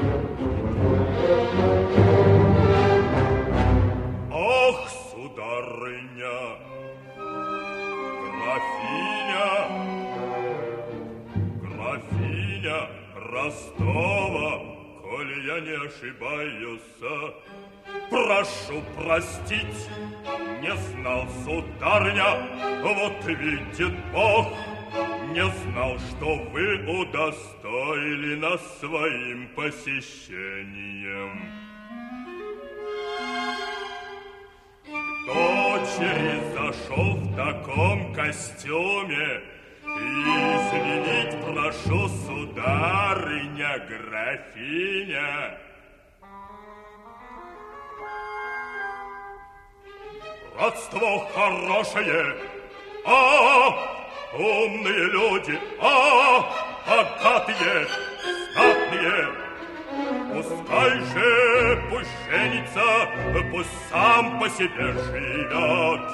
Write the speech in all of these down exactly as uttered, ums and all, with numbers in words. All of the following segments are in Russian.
Ах, сударыня, графиня, графиня Ростова, коли я не ошибаюсь, прошу простить, не знал, сударыня, вот видит Бог, не знал, что вы удостоили нас своим посещением. Дочери зашел в таком костюме, извинить прошу, сударыня, графиня. Родство хорошее, а, умные люди, а, богатые, знатные. Пускай же пусть женится, пусть сам по себе живет.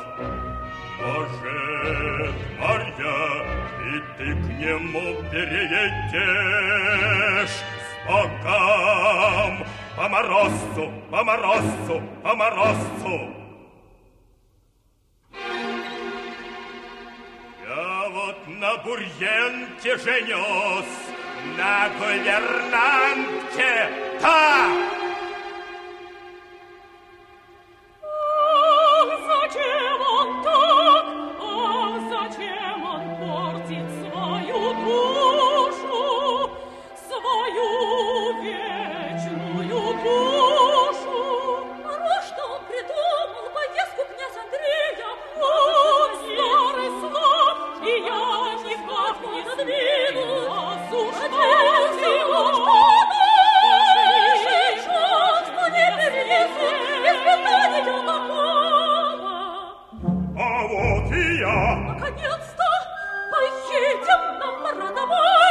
Может, Марья, и ты к нему переедешь с Богом по морозцу, по морозцу, по морозцу. Я вот на бурьенке женюсь, на гувернантке, так!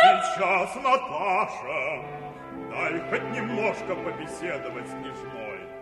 Сейчас, Наташа, дай хоть немножко побеседовать с княжной.